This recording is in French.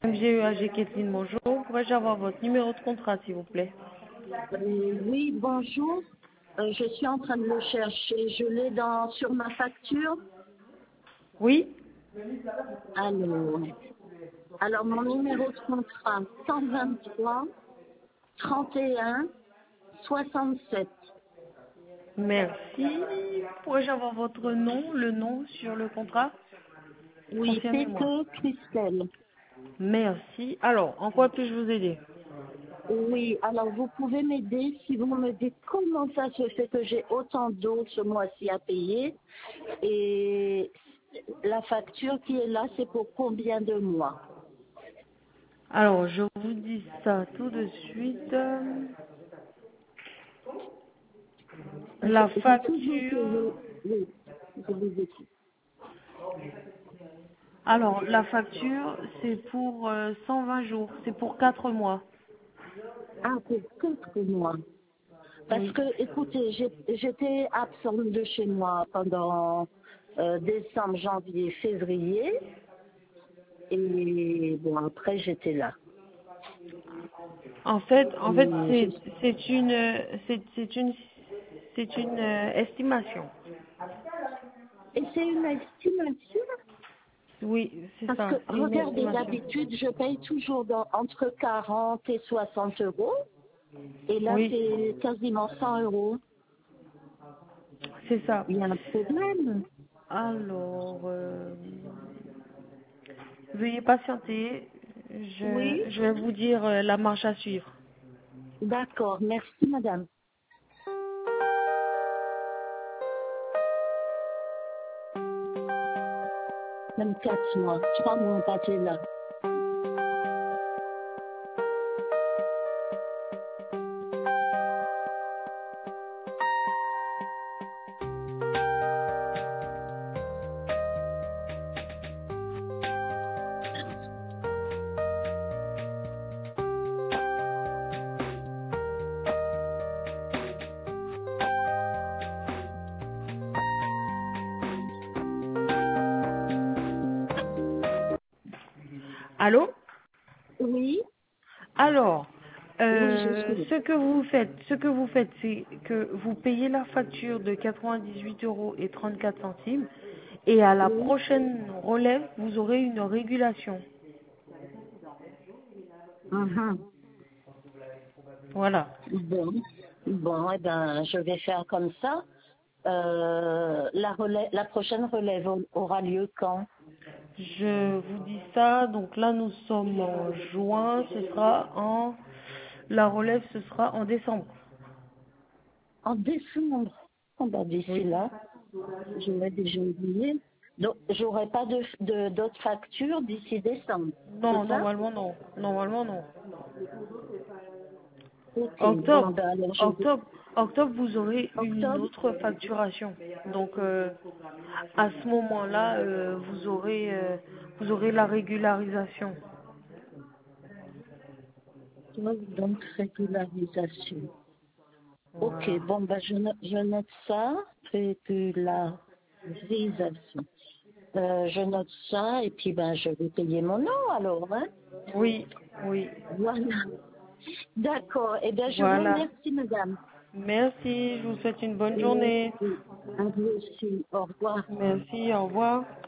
MGEAG Kathleen, bonjour. Pourrais-je avoir votre numéro de contrat, s'il vous plaît? Oui, bonjour. Je suis en train de le chercher. Je l'ai sur ma facture. Oui? Alors, mon numéro de contrat, 123 31 67. Merci. Pourrais-je avoir votre nom, le nom sur le contrat? Oui, Confirmez-moi. P.T. Christelle. Merci. Alors, en quoi puis-je vous aider? Oui, alors vous pouvez m'aider si vous me dites comment ça se fait que j'ai autant d'eau ce mois-ci à payer et la facture qui est là, c'est pour combien de mois? Alors, je vous dis ça tout de suite. La J'ai toujours facture... payé. Oui, je vous écoute. Alors, la facture, c'est pour 120 jours. C'est pour 4 mois. Ah, pour 4 mois. Parce Oui. que, écoutez, j'étais absente de chez moi pendant décembre, janvier, février. Et bon, après, j'étais là. En fait, Et c'est une estimation. c'est une estimation. Oui, c'est Parce que, ça, c'est une regardez, estimation. d'habitude, je paye toujours entre 40 et 60 euros. Et là, Oui, c'est quasiment 100 euros. c'est ça. Il y a un problème. Alors, veuillez patienter. Oui, Je vais vous dire la marche à suivre. d'accord. Merci, madame. Même 4 mois, 3 mois passés là. Allô? Oui, Alors, oui, je suis. ce que vous faites, c'est que vous payez la facture de 98 euros et 34 centimes et à la Oui. prochaine relève, vous aurez une régulation. Mhm. Voilà. Bon, bon, eh ben, je vais faire comme ça. La prochaine relève aura lieu quand? Je vous dis ça, donc là nous sommes en juin, la relève ce sera en décembre. En décembre. Oh, ben, d'ici Oui. là, je vais déjà oublier. Donc, j'aurai pas d'autres factures d'ici décembre. Non, C'est ça? normalement non. Normalement non. Ok. Bon, Octobre, ben, alors octobre, octobre, vous aurez une octobre. autre facturation. Donc à ce moment-là, vous aurez la régularisation. Donc, régularisation. Ok, Voilà. bon, ben, je note ça, régularisation. Je note ça et puis ben, je vais payer mon nom alors. Hein? Oui, oui. Voilà. D'accord. Eh bien, je vous Voilà. remercie, madame. Merci, je vous souhaite une bonne Et journée. à vous aussi. Au revoir. Merci, au revoir.